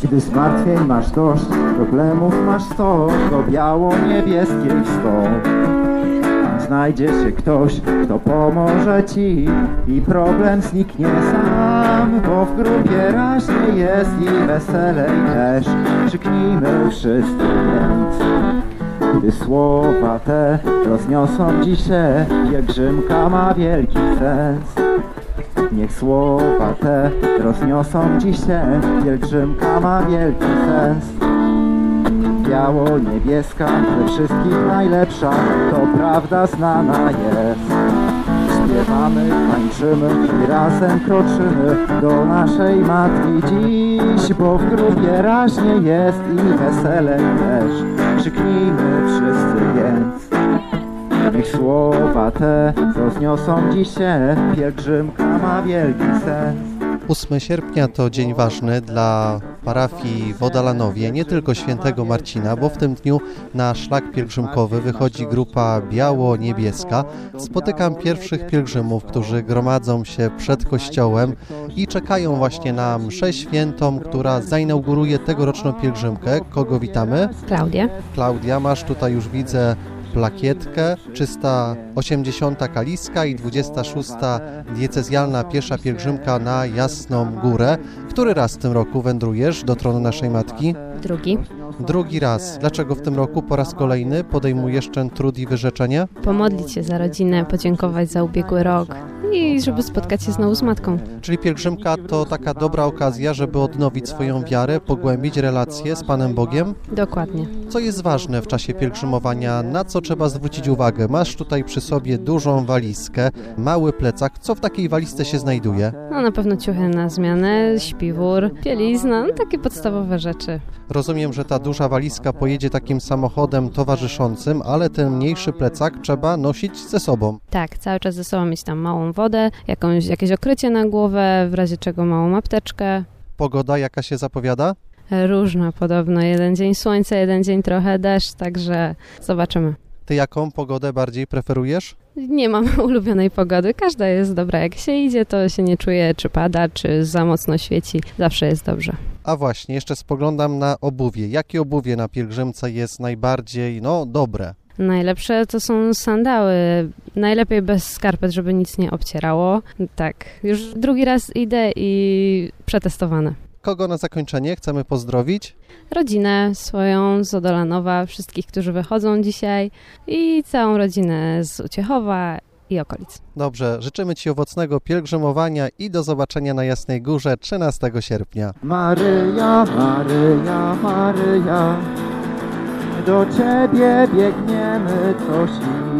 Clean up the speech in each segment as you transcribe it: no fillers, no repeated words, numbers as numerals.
Gdy zmartwień masz dość, problemów masz sto, to biało-niebieskie sto. Znajdzie się ktoś, kto pomoże ci i problem zniknie sam, bo w grupie raźnie jest i weselej też. Krzyknijmy wszyscy więc. Gdy słowa te rozniosą dziś się, pielgrzymka ma wielki sens. Niech słowa te rozniosą dziś się, pielgrzymka ma wielki sens. Biało-niebieska, ze wszystkich najlepsza, to prawda znana jest. Śpiewamy, tańczymy i razem kroczymy do naszej matki dziś, bo w grupie raźnie jest i weselej też. Krzyknijmy wszyscy więc. Niech słowa te rozniosą dziś się, pielgrzymka ma wielki sens. 8 sierpnia to dzień ważny dla parafii w Odalanowie, nie tylko świętego Marcina, bo w tym dniu na szlak pielgrzymkowy wychodzi grupa biało-niebieska. Spotykam pierwszych pielgrzymów, którzy gromadzą się przed kościołem i czekają właśnie na mszę świętą, która zainauguruje tegoroczną pielgrzymkę. Kogo witamy? Klaudia, masz tutaj już widzę plakietkę, 380. kaliska i 26. diecezjalna piesza pielgrzymka na Jasną Górę. Który raz w tym roku wędrujesz do tronu naszej Matki? Drugi raz. Dlaczego w tym roku po raz kolejny podejmujesz ten trud i wyrzeczenie? Pomodlić się za rodzinę, podziękować za ubiegły rok i żeby spotkać się znowu z Matką. Czyli pielgrzymka to taka dobra okazja, żeby odnowić swoją wiarę, pogłębić relacje z Panem Bogiem? Dokładnie. Co jest ważne w czasie pielgrzymowania? Na co trzeba zwrócić uwagę? Masz tutaj przy sobie dużą walizkę, mały plecak. Co w takiej walizce się znajduje? No na pewno ciuchy na zmianę, śpiwór, bielizna, takie podstawowe rzeczy. Rozumiem, że ta duża walizka pojedzie takim samochodem towarzyszącym, ale ten mniejszy plecak trzeba nosić ze sobą. Tak, cały czas ze sobą mieć tam małą wodę, jakieś okrycie na głowę, w razie czego małą apteczkę. Pogoda jaka się zapowiada? Różna podobno. Jeden dzień słońce, jeden dzień trochę deszcz, także zobaczymy. Ty jaką pogodę bardziej preferujesz? Nie mam ulubionej pogody. Każda jest dobra. Jak się idzie, to się nie czuje, czy pada, czy za mocno świeci. Zawsze jest dobrze. A właśnie, jeszcze spoglądam na obuwie. Jakie obuwie na pielgrzymce jest najbardziej, dobre? Najlepsze to są sandały. Najlepiej bez skarpet, żeby nic nie obcierało. Tak, już drugi raz idę i przetestowane. Kogo na zakończenie chcemy pozdrowić? Rodzinę swoją z Odolanowa, wszystkich, którzy wychodzą dzisiaj i całą rodzinę z Uciechowa i okolic. Dobrze, życzymy Ci owocnego pielgrzymowania i do zobaczenia na Jasnej Górze 13 sierpnia. Maryja, Maryja, Maryja, do Ciebie biegniemy co sił.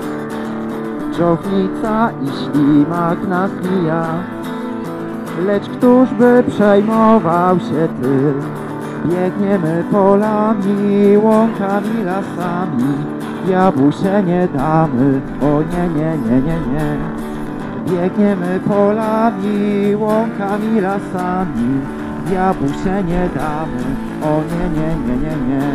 Dżownica i ślimak nas mija, lecz któż by przejmował się tym? Biegniemy polami, łąkami, lasami, jabłusie nie damy, o nie, nie, nie, nie, nie. Biegniemy polami, łąkami, lasami, jabłusie nie damy, o nie, nie, nie, nie, nie.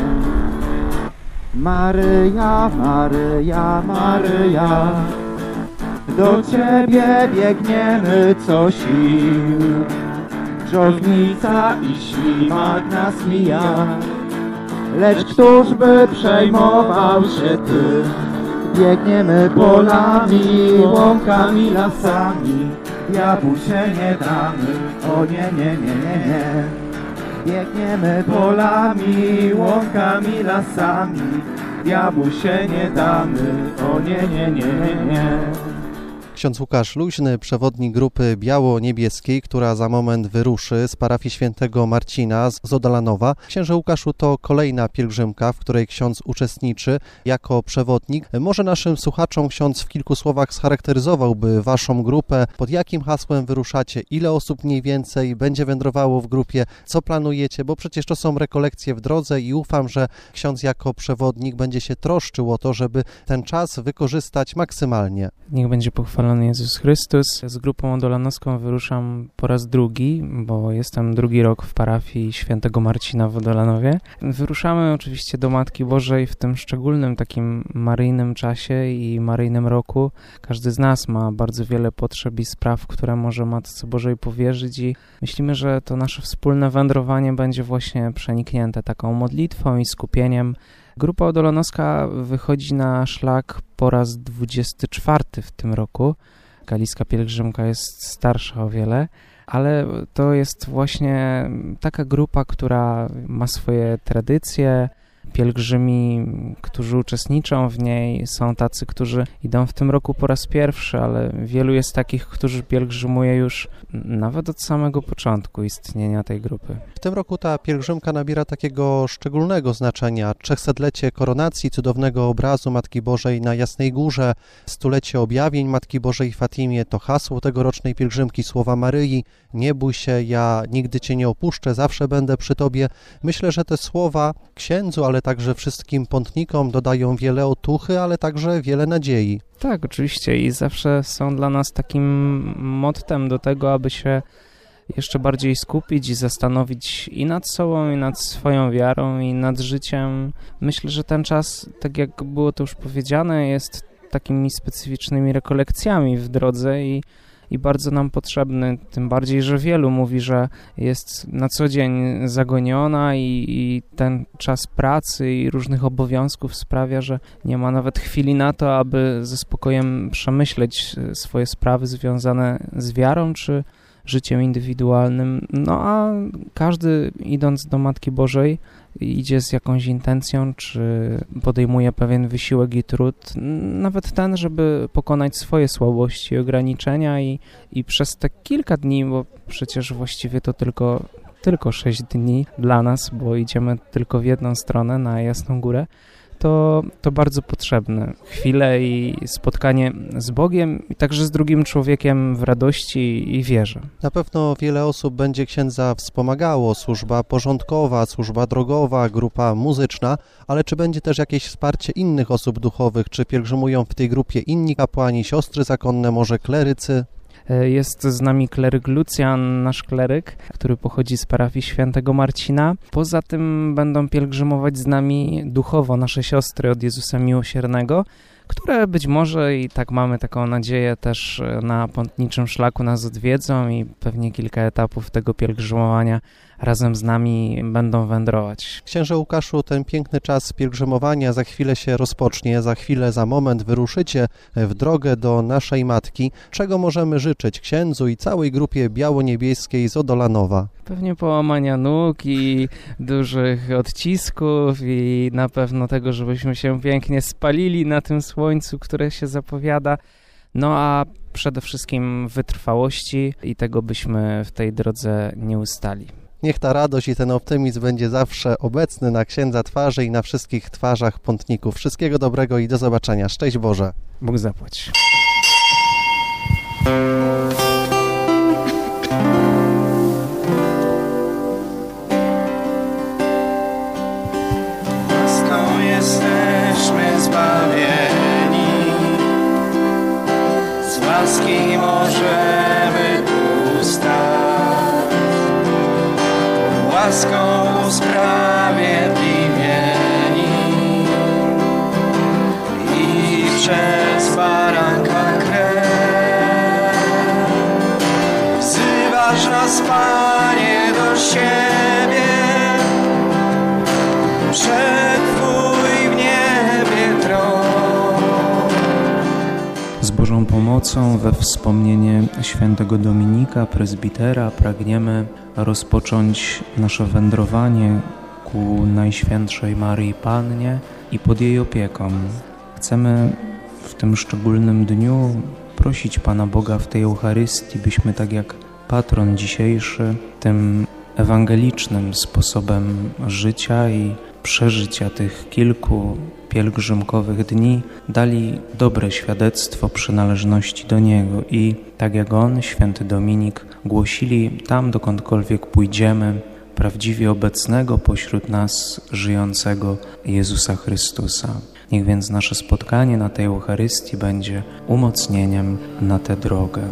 Maryja, Maryja, Maryja, do Ciebie biegniemy co sił. Dżownica i ślimak nas mija, lecz któż by przejmował się tym? Biegniemy polami, łąkami, lasami, jabłusie nie damy, o nie, nie, nie, nie, nie. Biegniemy polami, łąkami, lasami, jabłusie nie damy, o nie, nie, nie, nie, nie. Ksiądz Łukasz Luźny, przewodnik grupy biało-niebieskiej, która za moment wyruszy z parafii świętego Marcina z Odalanowa. Księże Łukaszu, to kolejna pielgrzymka, w której ksiądz uczestniczy jako przewodnik. Może naszym słuchaczom ksiądz w kilku słowach scharakteryzowałby waszą grupę, pod jakim hasłem wyruszacie, ile osób mniej więcej będzie wędrowało w grupie, co planujecie, bo przecież to są rekolekcje w drodze i ufam, że ksiądz jako przewodnik będzie się troszczył o to, żeby ten czas wykorzystać maksymalnie. Niech będzie pochwalony chwalony Jezus Chrystus. Z grupą odolanowską wyruszam po raz drugi, bo jestem drugi rok w parafii świętego Marcina w Odolanowie. Wyruszamy oczywiście do Matki Bożej w tym szczególnym takim maryjnym czasie i maryjnym roku. Każdy z nas ma bardzo wiele potrzeb i spraw, które może Matce Bożej powierzyć i myślimy, że to nasze wspólne wędrowanie będzie właśnie przeniknięte taką modlitwą i skupieniem. Grupa odolanowska wychodzi na szlak po raz 24 w tym roku. Galicka pielgrzymka jest starsza o wiele, ale to jest właśnie taka grupa, która ma swoje tradycje. Pielgrzymi, którzy uczestniczą w niej, są tacy, którzy idą w tym roku po raz pierwszy, ale wielu jest takich, którzy pielgrzymuje już nawet od samego początku istnienia tej grupy. W tym roku ta pielgrzymka nabiera takiego szczególnego znaczenia. 300-lecie koronacji cudownego obrazu Matki Bożej na Jasnej Górze, 100-lecie objawień Matki Bożej w Fatimie, to hasło tegorocznej pielgrzymki, słowa Maryi: nie bój się, ja nigdy Cię nie opuszczę, zawsze będę przy Tobie. Myślę, że te słowa księdzu, ale także wszystkim pątnikom dodają wiele otuchy, ale także wiele nadziei. Tak, oczywiście i zawsze są dla nas takim mottem do tego, aby się jeszcze bardziej skupić i zastanowić i nad sobą, i nad swoją wiarą, i nad życiem. Myślę, że ten czas, tak jak było to już powiedziane, jest takimi specyficznymi rekolekcjami w drodze i bardzo nam potrzebny, tym bardziej, że wielu mówi, że jest na co dzień zagoniona i ten czas pracy i różnych obowiązków sprawia, że nie ma nawet chwili na to, aby ze spokojem przemyśleć swoje sprawy związane z wiarą czy życiem indywidualnym. No a każdy, idąc do Matki Bożej, idzie z jakąś intencją, czy podejmuje pewien wysiłek i trud, nawet ten, żeby pokonać swoje słabości i ograniczenia i przez te kilka dni, bo przecież właściwie to tylko 6 dni dla nas, bo idziemy tylko w jedną stronę, na Jasną Górę, to bardzo potrzebne. Chwile i spotkanie z Bogiem i także z drugim człowiekiem w radości i wierze. Na pewno wiele osób będzie księdza wspomagało, służba porządkowa, służba drogowa, grupa muzyczna, ale czy będzie też jakieś wsparcie innych osób duchowych? Czy pielgrzymują w tej grupie inni kapłani, siostry zakonne, może klerycy? Jest z nami kleryk Lucjan, nasz kleryk, który pochodzi z parafii świętego Marcina. Poza tym będą pielgrzymować z nami duchowo nasze siostry od Jezusa Miłosiernego, które być może, i tak mamy taką nadzieję, też na pątniczym szlaku nas odwiedzą i pewnie kilka etapów tego pielgrzymowania razem z nami będą wędrować. Księże Łukaszu, ten piękny czas pielgrzymowania za chwilę się rozpocznie, za chwilę, za moment wyruszycie w drogę do naszej Matki. Czego możemy życzyć księdzu i całej grupie biało-niebieskiej z Odolanowa? Pewnie połamania nóg i dużych odcisków i na pewno tego, żebyśmy się pięknie spalili na tym słońcu, które się zapowiada. No a przede wszystkim wytrwałości i tego byśmy w tej drodze nie ustali. Niech ta radość i ten optymizm będzie zawsze obecny na księdza twarzy i na wszystkich twarzach pątników. Wszystkiego dobrego i do zobaczenia. Szczęść Boże. Bóg zapłać. Łaską jesteśmy zbawieni, z łaski możemy ustać. Łaską usprawiedliwieni i przez baranka krew wzywasz nas, Panie, do siebie, przed Twój w niebie tron. Z Bożą pomocą we wspomnienie świętego Dominika, prezbitera, pragniemy rozpocząć nasze wędrowanie ku Najświętszej Maryi Pannie i pod jej opieką. Chcemy w tym szczególnym dniu prosić Pana Boga w tej Eucharystii, byśmy tak jak patron dzisiejszy, tym ewangelicznym sposobem życia i przeżycia tych kilku pielgrzymkowych dni dali dobre świadectwo przynależności do Niego i tak jak On, święty Dominik, głosili tam, dokądkolwiek pójdziemy, prawdziwie obecnego pośród nas żyjącego Jezusa Chrystusa. Niech więc nasze spotkanie na tej Eucharystii będzie umocnieniem na tę drogę.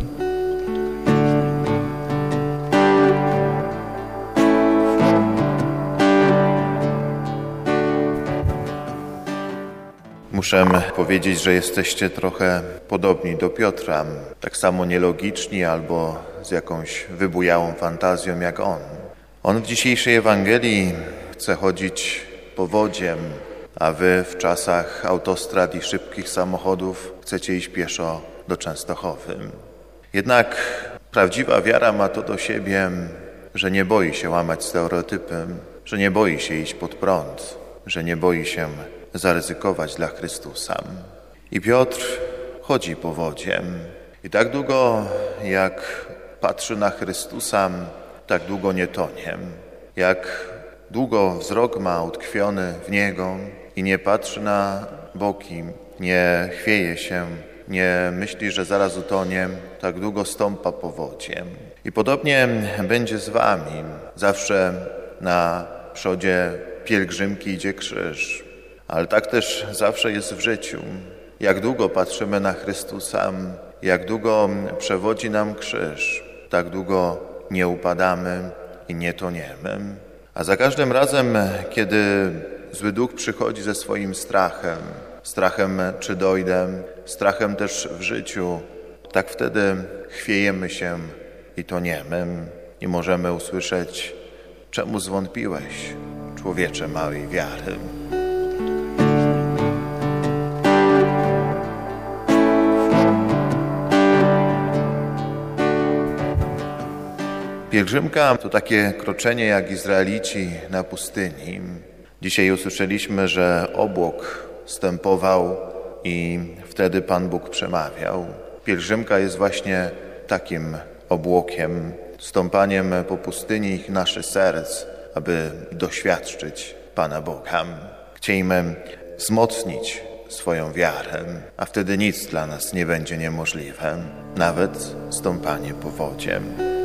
Muszę powiedzieć, że jesteście trochę podobni do Piotra, tak samo nielogiczni albo z jakąś wybujałą fantazją jak on. On w dzisiejszej Ewangelii chce chodzić powodziem, a wy w czasach autostrad i szybkich samochodów chcecie iść pieszo do Częstochowy. Jednak prawdziwa wiara ma to do siebie, że nie boi się łamać stereotypy, że nie boi się iść pod prąd, że nie boi się zaryzykować dla Chrystusa. I Piotr chodzi powodiem. I tak długo jak patrzy na Chrystusa, tak długo nie tonie. Jak długo wzrok ma utkwiony w Niego i nie patrzy na boki, nie chwieje się, nie myśli, że zaraz utonie, tak długo stąpa powodiem. I podobnie będzie z wami. Zawsze na przodzie pielgrzymki idzie krzyż. Ale tak też zawsze jest w życiu. Jak długo patrzymy na Chrystusa, jak długo przewodzi nam krzyż, tak długo nie upadamy i nie toniemy. A za każdym razem, kiedy zły duch przychodzi ze swoim strachem czy dojdę, strachem też w życiu, tak wtedy chwiejemy się i toniemy. I możemy usłyszeć: czemu zwątpiłeś, człowiecze małej wiary? Pielgrzymka to takie kroczenie jak Izraelici na pustyni. Dzisiaj usłyszeliśmy, że obłok stępował i wtedy Pan Bóg przemawiał. Pielgrzymka jest właśnie takim obłokiem, stąpaniem po pustyni ich naszych serc, aby doświadczyć Pana Boga. Chciejmy wzmocnić swoją wiarę, a wtedy nic dla nas nie będzie niemożliwe, nawet stąpanie po wodzie.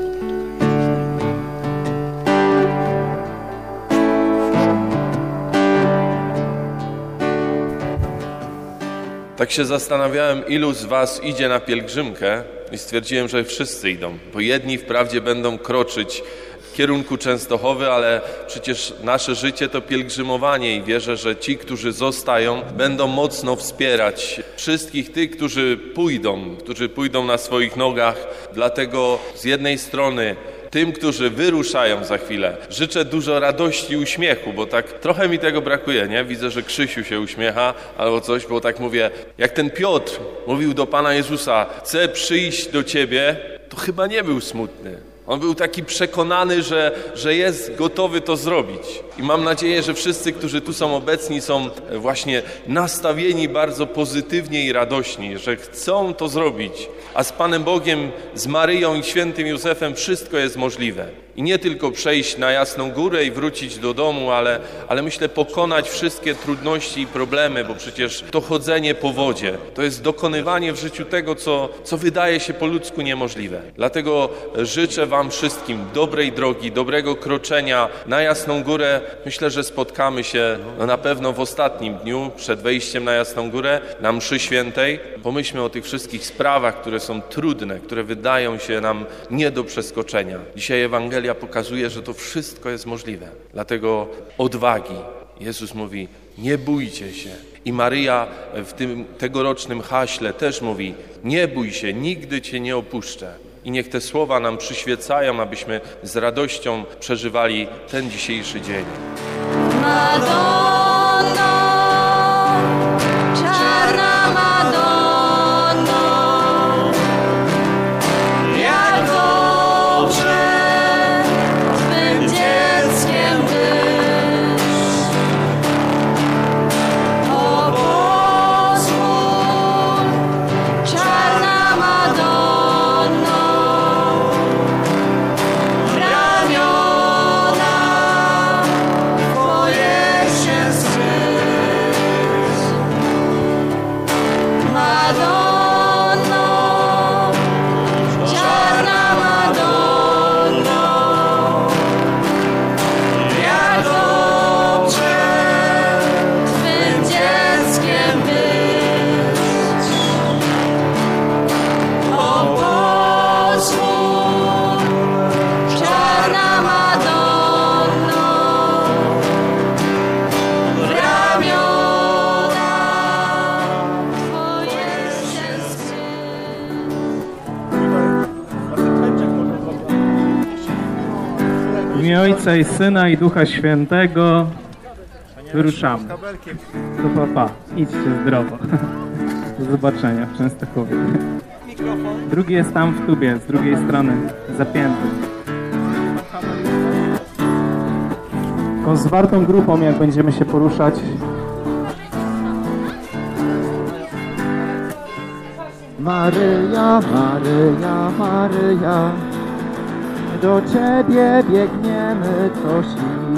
Tak się zastanawiałem, ilu z was idzie na pielgrzymkę i stwierdziłem, że wszyscy idą, bo jedni wprawdzie będą kroczyć w kierunku Częstochowy, ale przecież nasze życie to pielgrzymowanie i wierzę, że ci, którzy zostają, będą mocno wspierać wszystkich tych, którzy pójdą na swoich nogach. Dlatego z jednej strony tym, którzy wyruszają za chwilę, życzę dużo radości i uśmiechu, bo tak trochę mi tego brakuje, nie? Widzę, że Krzysiu się uśmiecha albo coś, bo tak mówię, jak ten Piotr mówił do Pana Jezusa: chcę przyjść do Ciebie, to chyba nie był smutny. On był taki przekonany, że jest gotowy to zrobić. I mam nadzieję, że wszyscy, którzy tu są obecni, są właśnie nastawieni bardzo pozytywnie i radośni, że chcą to zrobić. A z Panem Bogiem, z Maryją i świętym Józefem wszystko jest możliwe. I nie tylko przejść na Jasną Górę i wrócić do domu, ale myślę pokonać wszystkie trudności i problemy, bo przecież to chodzenie po wodzie to jest dokonywanie w życiu tego, co wydaje się po ludzku niemożliwe. Dlatego życzę wam wszystkim dobrej drogi, dobrego kroczenia na Jasną Górę. Myślę, że spotkamy się na pewno w ostatnim dniu przed wejściem na Jasną Górę, na mszy świętej. Pomyślmy o tych wszystkich sprawach, które są trudne, które wydają się nam nie do przeskoczenia. Dzisiaj Ewangelia pokazuje, że to wszystko jest możliwe. Dlatego odwagi. Jezus mówi: nie bójcie się. I Maryja w tym tegorocznym haśle też mówi: nie bój się, nigdy Cię nie opuszczę. I niech te słowa nam przyświecają, abyśmy z radością przeżywali ten dzisiejszy dzień. Madonno, czarna Madonno, jak dobrze swym dzieckiem być. O pozwól, czarna Madonno, w ramiona Twoje się W imię Ojca i Syna i Ducha Świętego wyruszamy. To pa. Idźcie zdrowo. Do zobaczenia w Częstochowie. Drugi jest tam w tubie, z drugiej strony, zapięty. Taką zwartą grupą, jak będziemy się poruszać. Maryja, Maryja, Maryja, do Ciebie biegniemy co sił.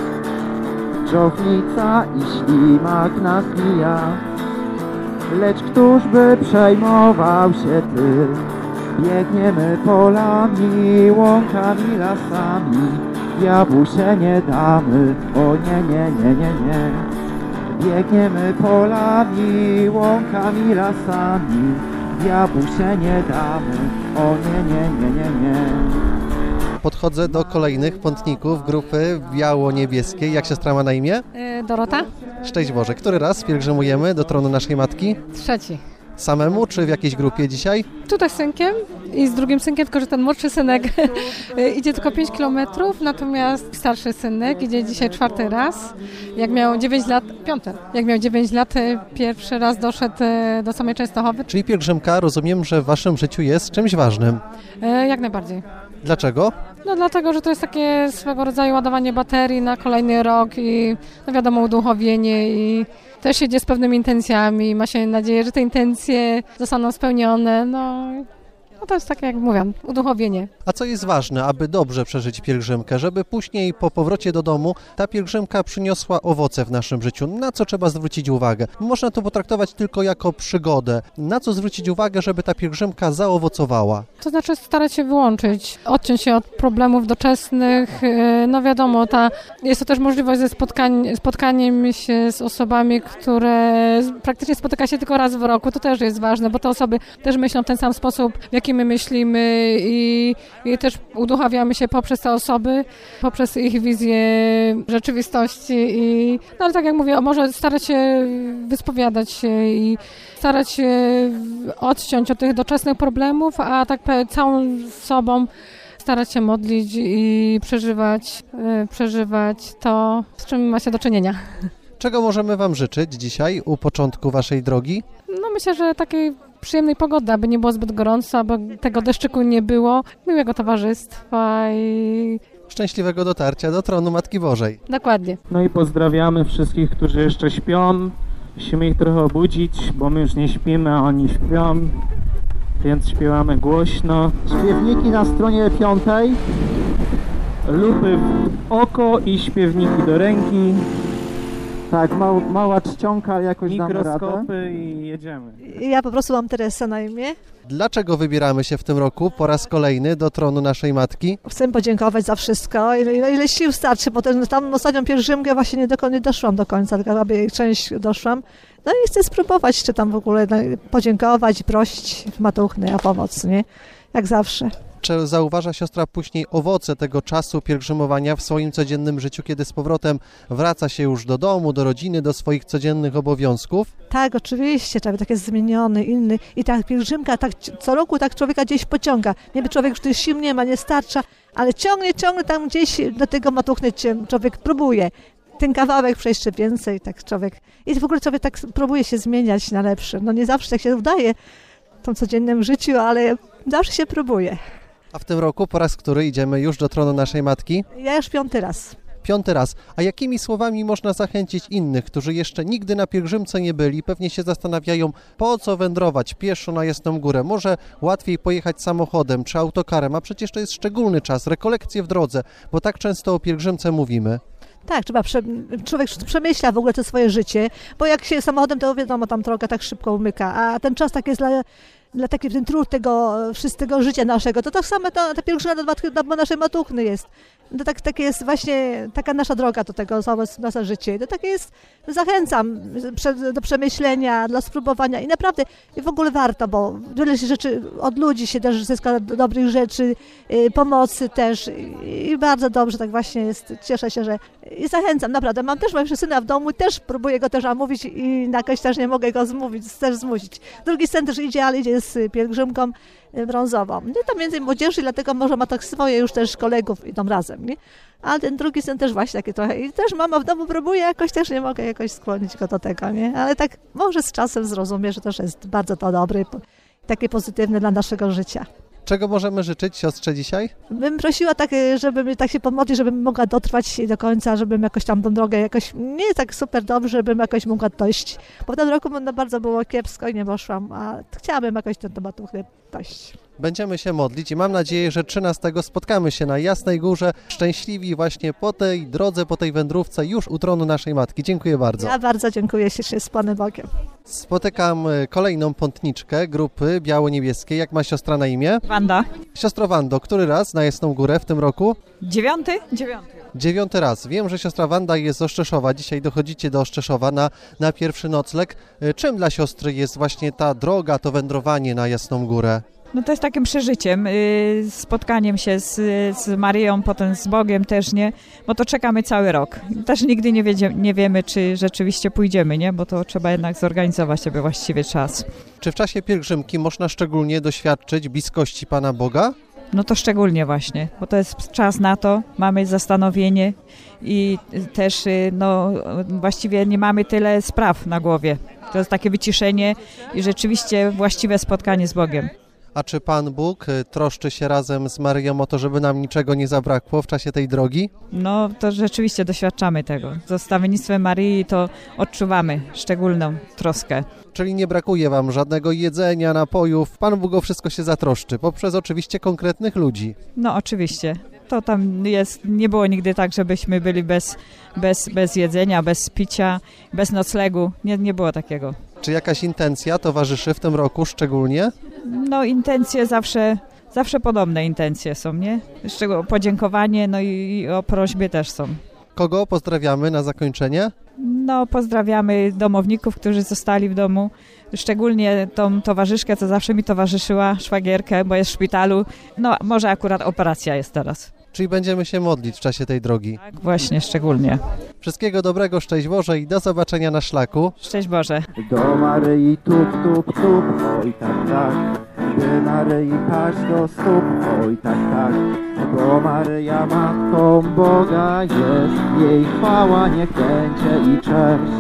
Dżownica i ślimak nas mija, lecz któż by przejmował się tym? Biegniemy polami, łąkami, lasami, diabłu się nie damy, o nie, nie, nie, nie, nie. Biegniemy polami, łąkami, lasami, diabłu się nie damy, o nie, nie, nie, nie, nie. Podchodzę do kolejnych pątników grupy biało-niebieskiej. Jak siostra ma na imię? Dorota? Szczęść Boże. Który raz pielgrzymujemy do tronu naszej Matki? 3. Samemu, czy w jakiejś grupie dzisiaj? Tutaj z synkiem i z drugim synkiem, tylko że ten młodszy synek idzie tylko 5 kilometrów, natomiast starszy synek idzie dzisiaj 4. raz. Jak miał 9 lat, 5. Jak miał 9 lat, pierwszy raz doszedł do samej Częstochowy. Czyli pielgrzymka, rozumiem, że w waszym życiu jest czymś ważnym. Jak najbardziej. Dlaczego? No dlatego, że to jest takie swego rodzaju ładowanie baterii na kolejny rok i no wiadomo, uduchowienie i też jedzie z pewnymi intencjami. Ma się nadzieję, że te intencje zostaną spełnione. No to jest takie, jak mówię, uduchowienie. A co jest ważne, aby dobrze przeżyć pielgrzymkę, żeby później po powrocie do domu ta pielgrzymka przyniosła owoce w naszym życiu? Na co trzeba zwrócić uwagę? Można to potraktować tylko jako przygodę. Na co zwrócić uwagę, żeby ta pielgrzymka zaowocowała? To znaczy starać się wyłączyć, odciąć się od problemów doczesnych. No wiadomo, jest to też możliwość ze spotkaniem się z osobami, które praktycznie spotyka się tylko raz w roku. To też jest ważne, bo te osoby też myślą w ten sam sposób, w jaki my myślimy i też uduchawiamy się poprzez te osoby, poprzez ich wizję rzeczywistości. No ale tak jak mówię, może starać się wyspowiadać się i starać się odciąć od tych doczesnych problemów, a tak całą sobą starać się modlić i przeżywać to, z czym ma się do czynienia. Czego możemy wam życzyć dzisiaj u początku waszej drogi? No myślę, że takiej przyjemnej pogody, aby nie było zbyt gorąco, aby tego deszczyku nie było, miłego towarzystwa i szczęśliwego dotarcia do tronu Matki Bożej. Dokładnie. No i pozdrawiamy wszystkich, którzy jeszcze śpią. Musimy ich trochę obudzić, bo my już nie śpimy, a oni śpią, więc śpiewamy głośno. Śpiewniki na stronie 5. Lupy w oko i śpiewniki do ręki. Tak, mała czcionka, jakoś damy radę. Mikroskopy i jedziemy. Ja po prostu mam Teresa na imię. Dlaczego wybieramy się w tym roku po raz kolejny do tronu naszej Matki? Chcę podziękować za wszystko, ile sił starczy, bo tam ostatnią pielgrzymkę właśnie nie doszłam do końca, tylko aby część doszłam. No i chcę spróbować, czy tam w ogóle podziękować, prosić Matuchny o pomoc, nie? Jak zawsze. Czy zauważa siostra później owoce tego czasu pielgrzymowania w swoim codziennym życiu, kiedy z powrotem wraca się już do domu, do rodziny, do swoich codziennych obowiązków? Tak, oczywiście, człowiek tak jest zmieniony, inny i ta pielgrzymka tak co roku tak człowieka gdzieś pociąga. Niby człowiek już tych sił nie ma, nie starcza, ale ciągnie tam gdzieś do tego Matuchny człowiek próbuje. Ten kawałek przejść jeszcze więcej, tak człowiek. I w ogóle człowiek tak próbuje się zmieniać na lepsze. No nie zawsze tak się udaje w tym codziennym życiu, ale zawsze się próbuje. A w tym roku po raz który idziemy już do tronu naszej Matki? Ja już 5. raz. 5. raz. A jakimi słowami można zachęcić innych, którzy jeszcze nigdy na pielgrzymce nie byli, pewnie się zastanawiają, po co wędrować pieszo na Jasną Górę? Może łatwiej pojechać samochodem czy autokarem, a przecież to jest szczególny czas, rekolekcje w drodze, bo tak często o pielgrzymce mówimy. Tak, człowiek przemyśla w ogóle to swoje życie, bo jak się samochodem, to wiadomo, tam droga tak szybko umyka, a ten czas tak jest dla takiego ten trud tego wszystkiego życia naszego, to tak samo ta pielgrzymka do naszej Matuchny jest. To tak jest właśnie taka nasza droga do tego, nasze życie. To takie jest, zachęcam do przemyślenia, dla spróbowania i naprawdę w ogóle warto, bo wiele rzeczy od ludzi się też zyska dobrych rzeczy, pomocy też i bardzo dobrze tak właśnie jest. Cieszę się, że i zachęcam, naprawdę. Mam też mojego syna w domu, też próbuję go też namówić i jakoś też nie mogę go też zmusić. Drugi syn też idzie, ale idzie z pielgrzymką brązową. No to między młodzieży, dlatego może ma tak swoje już też kolegów, idą razem, nie? A ten drugi syn też właśnie taki trochę. I też mama w domu próbuje jakoś, też nie mogę jakoś skłonić go do tego, nie? Ale tak może z czasem zrozumie, że też jest bardzo to dobry, takie pozytywne dla naszego życia. Czego możemy życzyć siostrze dzisiaj? Bym prosiła tak, żebym tak się pomodlić, żebym mogła dotrwać do końca, żebym jakoś tam tą drogę jakoś, nie jest tak super dobrze, żebym jakoś mogła dojść. Bo w tym roku bardzo było kiepsko i nie poszłam, a chciałabym jakoś ten temat dojść. Będziemy się modlić i mam nadzieję, że 13 spotkamy się na Jasnej Górze, szczęśliwi właśnie po tej drodze, po tej wędrówce już u tronu naszej Matki. Dziękuję bardzo. Ja bardzo dziękuję ślicznie z Panem Bogiem. Spotykam kolejną pątniczkę grupy biało-niebieskiej. Jak ma siostra na imię? Wanda. Siostro Wando, który raz na Jasną Górę w tym roku? 9. 9 raz. Wiem, że siostra Wanda jest z Oszczeszowa. Dzisiaj dochodzicie do Oszczeszowa na pierwszy nocleg. Czym dla siostry jest właśnie ta droga, to wędrowanie na Jasną Górę? No to jest takim przeżyciem, spotkaniem się z Maryją, potem z Bogiem też, nie? Bo to czekamy cały rok. Też nigdy nie wiemy, czy rzeczywiście pójdziemy, nie? Bo to trzeba jednak zorganizować sobie właściwie czas. Czy w czasie pielgrzymki można szczególnie doświadczyć bliskości Pana Boga? No to szczególnie właśnie, bo to jest czas na to, mamy zastanowienie i też no, właściwie nie mamy tyle spraw na głowie. To jest takie wyciszenie i rzeczywiście właściwe spotkanie z Bogiem. A czy Pan Bóg troszczy się razem z Maryją o to, żeby nam niczego nie zabrakło w czasie tej drogi? No to rzeczywiście doświadczamy tego. Z wstawiennictwem Maryi to odczuwamy szczególną troskę. Czyli nie brakuje Wam żadnego jedzenia, napojów. Pan Bóg o wszystko się zatroszczy, poprzez oczywiście konkretnych ludzi. No oczywiście. To tam jest, nie było nigdy tak, żebyśmy byli bez jedzenia, bez picia, bez noclegu. Nie było takiego. Czy jakaś intencja towarzyszy w tym roku szczególnie? No intencje zawsze podobne intencje są, nie? Szczególnie podziękowanie, no i o prośbie też są. Kogo pozdrawiamy na zakończenie? No pozdrawiamy domowników, którzy zostali w domu. Szczególnie tą towarzyszkę, co zawsze mi towarzyszyła, szwagierkę, bo jest w szpitalu. No może akurat operacja jest teraz. Czyli będziemy się modlić w czasie tej drogi. Tak, właśnie, szczególnie. Wszystkiego dobrego, szczęść Boże i do zobaczenia na szlaku. Szczęść Boże. Do Maryi tup, tup, tup, oj tak, tak. By Maryi paść do stóp, oj tak, tak. Bo Maryja Matką Boga jest, jej chwała niech będzie i cześć.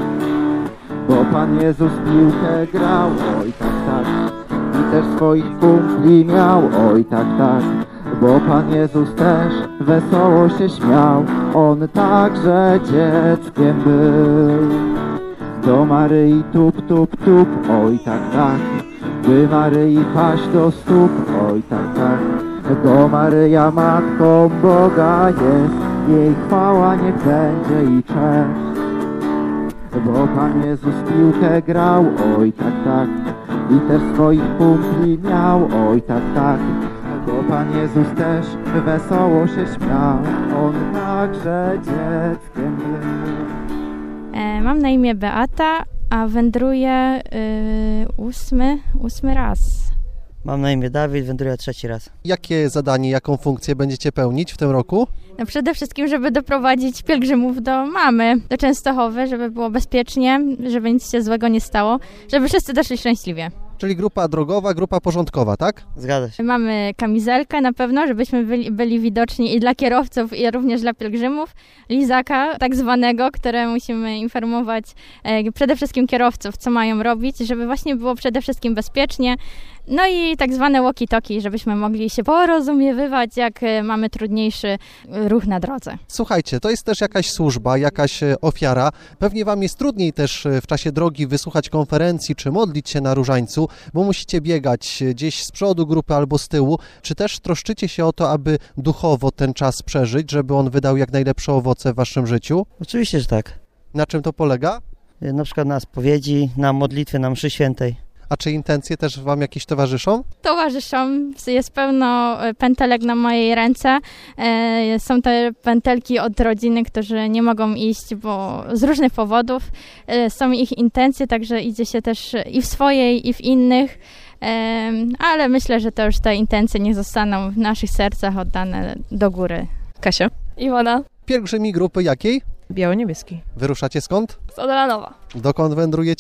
Bo Pan Jezus piłkę grał, oj tak, tak. I też swoich kumpli miał, oj tak, tak. Bo Pan Jezus też wesoło się śmiał, On także dzieckiem był. Do Maryi tup, tup, tup, oj tak, tak. By Maryi paść do stóp, oj tak, tak. Bo Maryja Matką Boga jest, jej chwała niech będzie i cześć. Bo Pan Jezus piłkę grał, oj tak, tak. I też swoich kumpli miał, oj tak, tak. Bo Pan Jezus też wesoło się śmiał, On także dzieckiem był. Mam na imię Beata, a wędruję ósmy raz. Mam na imię Dawid, wędruję 3. raz. Jakie zadanie, jaką funkcję będziecie pełnić w tym roku? No przede wszystkim, żeby doprowadzić pielgrzymów do mamy, do Częstochowy, żeby było bezpiecznie, żeby nic się złego nie stało, żeby wszyscy doszli szczęśliwie. Czyli grupa drogowa, grupa porządkowa, tak? Zgadza się. Mamy kamizelkę na pewno, żebyśmy byli widoczni i dla kierowców, i również dla pielgrzymów. Lizaka tak zwanego, które musimy informować przede wszystkim kierowców, co mają robić, żeby właśnie było przede wszystkim bezpiecznie. No i tak zwane walkie-talkie, żebyśmy mogli się porozumiewać, jak mamy trudniejszy ruch na drodze. Słuchajcie, to jest też jakaś służba, jakaś ofiara. Pewnie Wam jest trudniej też w czasie drogi wysłuchać konferencji czy modlić się na różańcu, bo musicie biegać gdzieś z przodu grupy albo z tyłu. Czy też troszczycie się o to, aby duchowo ten czas przeżyć, żeby on wydał jak najlepsze owoce w Waszym życiu? Oczywiście, że tak. Na czym to polega? Na przykład na spowiedzi, na modlitwie, na mszy świętej. A czy intencje też Wam jakieś towarzyszą? Towarzyszą. Jest pełno pętelek na mojej ręce. Są te pętelki od rodziny, którzy nie mogą iść, bo z różnych powodów. Są ich intencje, także idzie się też i w swojej, i w innych. Ale myślę, że to już te intencje niech zostaną w naszych sercach oddane do góry. Kasia. Iwona. Pielgrzymi grupy jakiej? Biało-niebieskiej. Wyruszacie skąd? Z Odalanowa. Dokąd wędrujecie?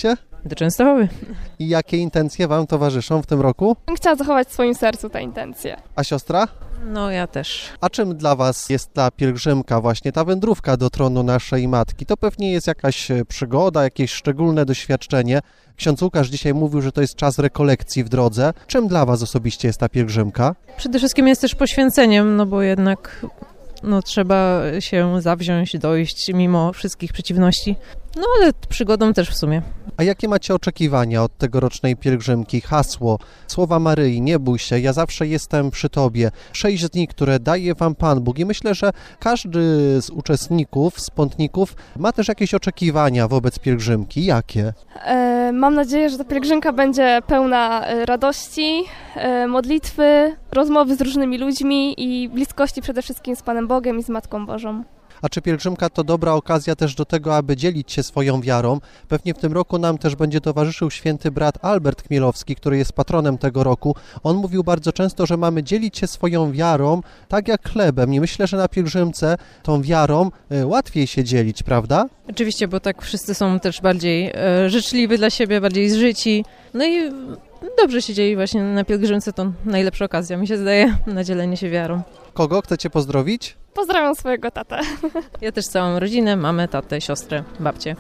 do Częstochowy. I jakie intencje Wam towarzyszą w tym roku? Chciała zachować w swoim sercu te intencje. A siostra? No ja też. A czym dla Was jest ta pielgrzymka, właśnie ta wędrówka do tronu naszej Matki? To pewnie jest jakaś przygoda, jakieś szczególne doświadczenie. Ksiądz Łukasz dzisiaj mówił, że to jest czas rekolekcji w drodze. Czym dla Was osobiście jest ta pielgrzymka? Przede wszystkim jest też poświęceniem, no bo jednak trzeba się zawziąć, dojść mimo wszystkich przeciwności. No ale przygodą też w sumie. A jakie macie oczekiwania od tegorocznej pielgrzymki? Hasło, słowa Maryi, nie bój się, ja zawsze jestem przy Tobie. 6 dni, które daje Wam Pan Bóg. I myślę, że każdy z uczestników, z pątników ma też jakieś oczekiwania wobec pielgrzymki. Jakie? Mam nadzieję, że ta pielgrzymka będzie pełna radości, modlitwy, rozmowy z różnymi ludźmi i bliskości przede wszystkim z Panem Bogiem i z Matką Bożą. A czy pielgrzymka to dobra okazja też do tego, aby dzielić się swoją wiarą? Pewnie w tym roku nam też będzie towarzyszył święty brat Albert Chmielowski, który jest patronem tego roku. On mówił bardzo często, że mamy dzielić się swoją wiarą tak jak chlebem. I myślę, że na pielgrzymce tą wiarą łatwiej się dzielić, prawda? Oczywiście, bo tak wszyscy są też bardziej życzliwi dla siebie, bardziej zżyci. No i dobrze się dzieje właśnie na pielgrzymce, to najlepsza okazja, mi się zdaje, na dzielenie się wiarą. Kogo chcecie pozdrowić? Pozdrawiam swojego tatę. Ja też całą rodzinę, mamę, tatę, siostrę, babcię.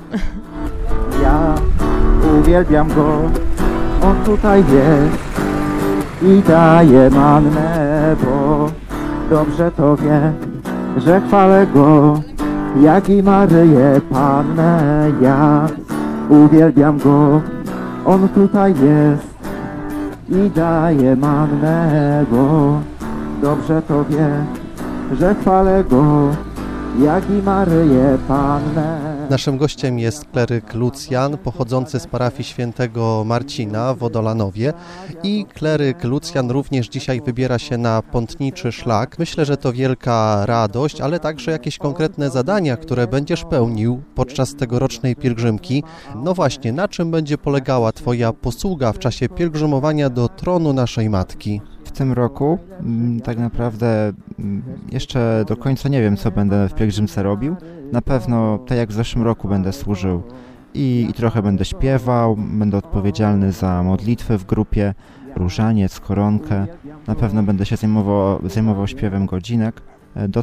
Ja uwielbiam go, on tutaj jest i daje mannę, bo dobrze to wie, że chwalę go, jak i Maryję Pannę. Ja uwielbiam go, on tutaj jest i daje mannę, bo dobrze to wie, że chwalę go, jak i Maryję Pannę. Naszym gościem jest kleryk Lucjan, pochodzący z parafii świętego Marcina w Wodolanowie i kleryk Lucjan również dzisiaj wybiera się na pątniczy szlak. Myślę, że to wielka radość, ale także jakieś konkretne zadania, które będziesz pełnił podczas tegorocznej pielgrzymki. No właśnie, na czym będzie polegała Twoja posługa w czasie pielgrzymowania do tronu naszej Matki? W tym roku tak naprawdę jeszcze do końca nie wiem, co będę w pielgrzymce robił. Na pewno, tak jak w zeszłym roku, będę służył i trochę będę śpiewał, będę odpowiedzialny za modlitwy w grupie, różaniec, koronkę. Na pewno będę się zajmował śpiewem godzinek. Do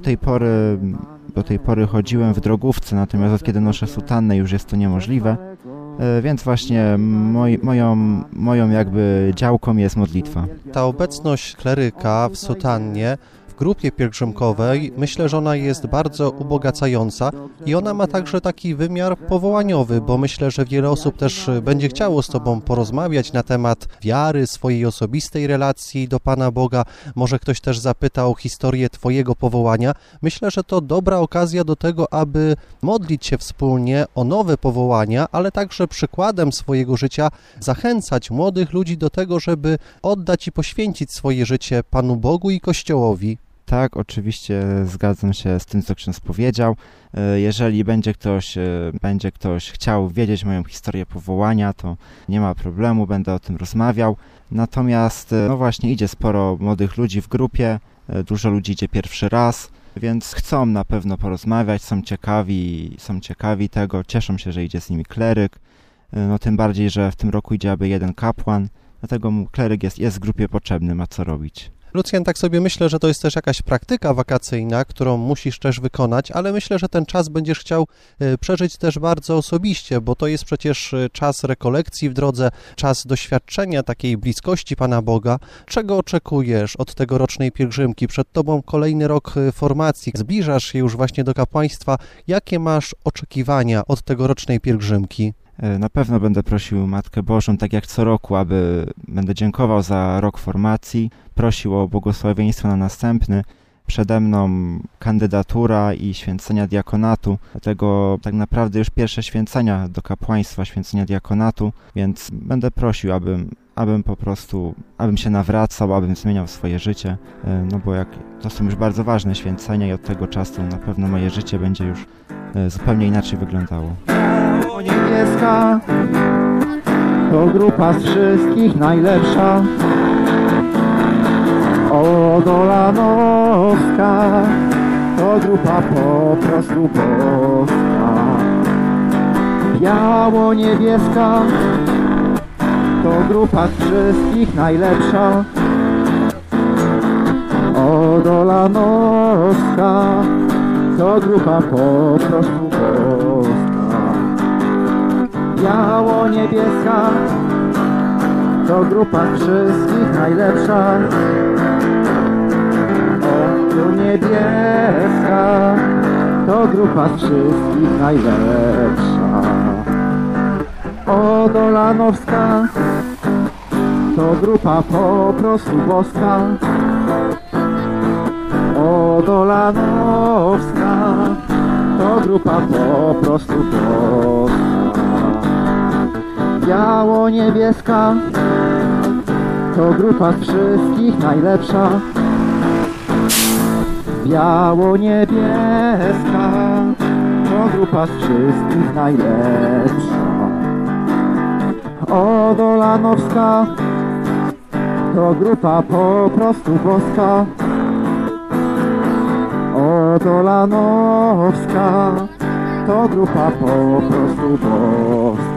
tej pory chodziłem w drogówce, natomiast od kiedy noszę sutannę, już jest to niemożliwe. Więc właśnie moją jakby działką jest modlitwa. Ta obecność kleryka w sutannie w grupie pielgrzymkowej, myślę, że ona jest bardzo ubogacająca i ona ma także taki wymiar powołaniowy, bo myślę, że wiele osób też będzie chciało z Tobą porozmawiać na temat wiary, swojej osobistej relacji do Pana Boga. Może ktoś też zapyta o historię Twojego powołania. Myślę, że to dobra okazja do tego, aby modlić się wspólnie o nowe powołania, ale także przykładem swojego życia zachęcać młodych ludzi do tego, żeby oddać i poświęcić swoje życie Panu Bogu i Kościołowi. Tak, oczywiście zgadzam się z tym, co ksiądz powiedział. Jeżeli będzie ktoś chciał wiedzieć moją historię powołania, to nie ma problemu, będę o tym rozmawiał. Natomiast, no właśnie, idzie sporo młodych ludzi w grupie, dużo ludzi idzie pierwszy raz, więc chcą na pewno porozmawiać, są ciekawi tego, cieszą się, że idzie z nimi kleryk. No tym bardziej, że w tym roku idzie aby jeden kapłan, dlatego kleryk jest w grupie potrzebny, ma co robić. Lucjan, tak sobie myślę, że to jest też jakaś praktyka wakacyjna, którą musisz też wykonać, ale myślę, że ten czas będziesz chciał przeżyć też bardzo osobiście, bo to jest przecież czas rekolekcji w drodze, czas doświadczenia takiej bliskości Pana Boga. Czego oczekujesz od tegorocznej pielgrzymki? Przed Tobą kolejny rok formacji, zbliżasz się już właśnie do kapłaństwa. Jakie masz oczekiwania od tegorocznej pielgrzymki? Na pewno będę prosił Matkę Bożą, tak jak co roku, będę dziękował za rok formacji, prosił o błogosławieństwo na następny. Przede mną kandydatura i święcenia diakonatu, dlatego tak naprawdę już pierwsze święcenia do kapłaństwa, święcenia diakonatu, więc będę prosił, abym się nawracał, abym zmieniał swoje życie, no bo to są już bardzo ważne święcenia i od tego czasu na pewno moje życie będzie już zupełnie inaczej wyglądało. Niebieska to grupa z wszystkich najlepsza, Odolanowska to grupa po prostu boska. Biało-niebieska to grupa wszystkich najlepsza. Odolanowska to grupa po prostu boska. Biało-niebieska to grupa wszystkich najlepsza. Niebieska to grupa wszystkich najlepsza. Odolanowska to grupa po prostu boska. Odolanowska to grupa po prostu boska. Biało-niebieska to grupa wszystkich najlepsza. Biało-niebieska to grupa z wszystkich najlepsza. Odolanowska to grupa po prostu boska. Odolanowska to grupa po prostu boska.